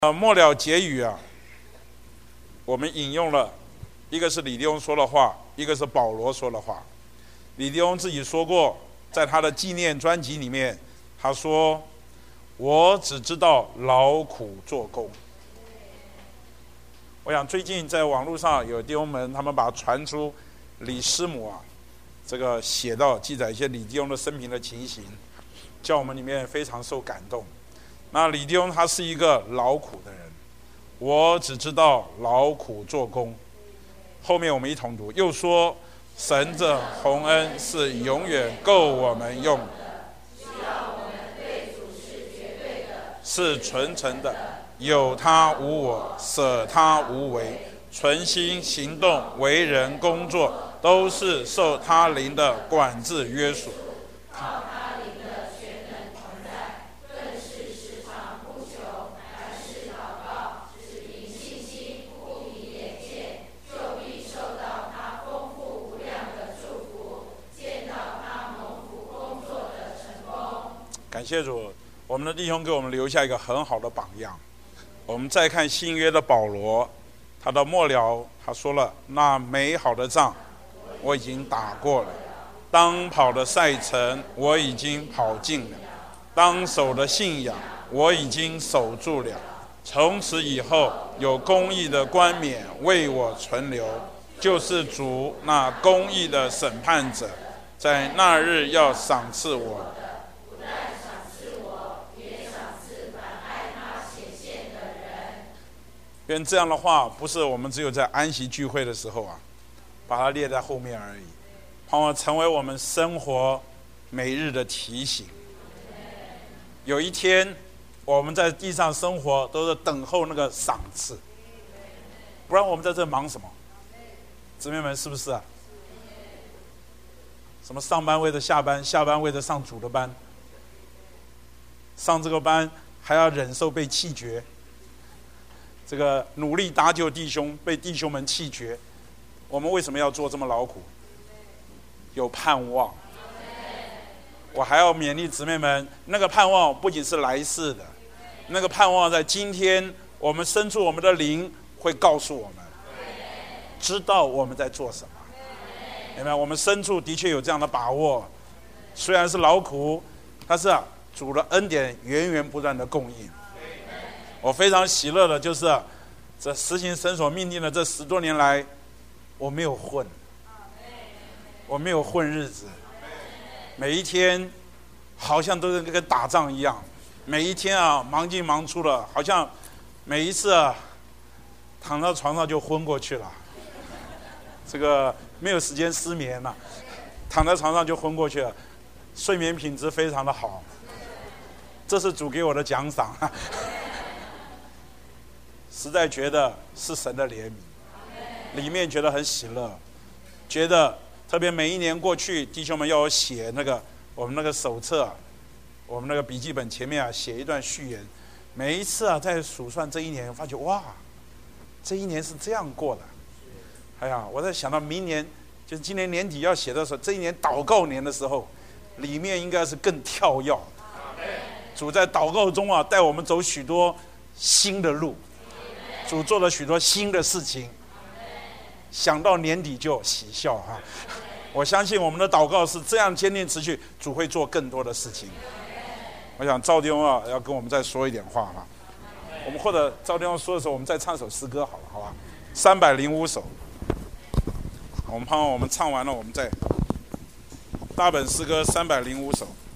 末了结语啊，我们引用了一个是李弟兄说的话，一个是保罗说的话。李弟兄自己说过，在他的纪念专辑里面，他说：“我只知道劳苦做工。”我想最近在网络上有弟兄们，他们把传出李师母啊，这个写到记载一些李弟兄的生平的情形，叫我们里面非常受感动。那李弟兄他是一个劳苦的人，我只知道劳苦做工。后面我们一同读，又说神的宏恩是永远够我们用的，是纯诚的，有他无我，舍他无为，存心行动为人工作，都是受他灵的管制约束。感谢主，我们的弟兄给我们留下一个很好的榜样。我们再看新约的保罗，他的末了他说了：“那美好的仗我已经打过了，当跑的赛程我已经跑尽了，当守的信仰我已经守住了。从此以后，有公义的冠冕为我存留，就是主那公义的审判者，在那日要赏赐我。”跟这样的话，不是我们只有在安息聚会的时候啊，把它列在后面而已，盼望成为我们生活每日的提醒。有一天，我们在地上生活都是等候那个赏赐，不然我们在这忙什么？姊妹们是不是啊？什么上班为了下班，下班为了上主的班，上这个班还要忍受被弃绝。这个努力搭救弟兄，被弟兄们弃绝，我们为什么要做这么劳苦？有盼望。我还要勉励姊妹们，那个盼望不仅是来世的，那个盼望在今天，我们深处我们的灵会告诉我们，知道我们在做什么。明白？我们深处的确有这样的把握，虽然是劳苦，但是主的恩典源源不断的供应。我非常喜乐的就是，这实行神所命定的这10多年来，我没有混，我没有混日子，每一天好像都是跟打仗一样，每一天啊忙进忙出的，好像每一次啊躺到床上就昏过去了，这个没有时间失眠了，躺在床上就昏过去了，睡眠品质非常的好，这是主给我的奖赏。实在觉得是神的怜悯，里面觉得很喜乐，觉得特别每一年过去，弟兄们要我写那个我们那个手册，我们那个笔记本前面写一段序言，每一次在数算这一年，发觉哇，这一年是这样过的。哎呀，我在想到明年，就是今年年底要写的时候，这一年祷告年的时候，里面应该是更跳跃。主在祷告中带我们走许多新的路。主做了许多新的事情，想到年底就喜笑哈。我相信我们的祷告是这样坚定持续，主会做更多的事情。我想赵弟兄要跟我们再说一点话哈。我们或者赵弟兄说的时候，我们再唱首诗歌好了，好吧？305首，我们盼望我们唱完了，我们再大本诗歌305首。